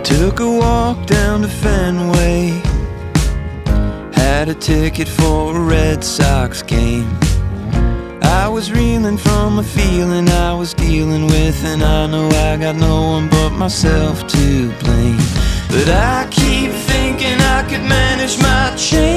Took a walk down to Fenway, had a ticket for a Red Sox game. I was reeling from a feeling I was dealing with, and I know I got no one but myself to blame. But I keep thinking I could manage my change.